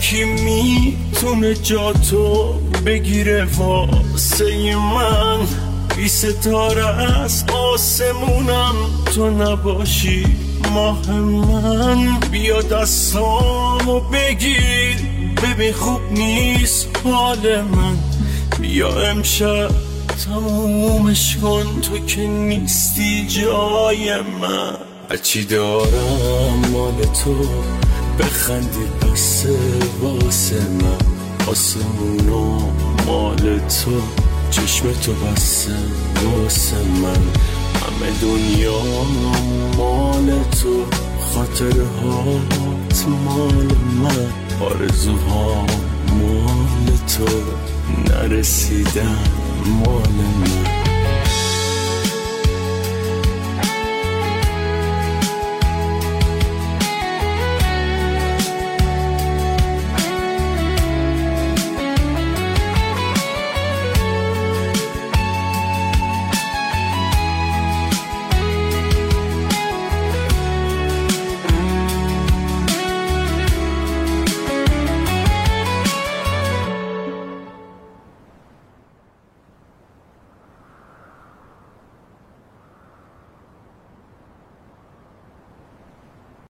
کی میتونه جا تو بگیره واسه من؟ بی ستاره از آسمونم تو نباشی ماه من. بیا دستامو بگیر ببین خوب نیست حال من. بیا امشب تمومش کن تو که نیستی جای من. هرچی دارم مال تو، بخندی بس واسه من. آسمونا مال تو، چشم تو بسته واسه من. همه دنیا مال تو، خاطرهات مال من. آرزوها مال تو، نرسیدن مال من.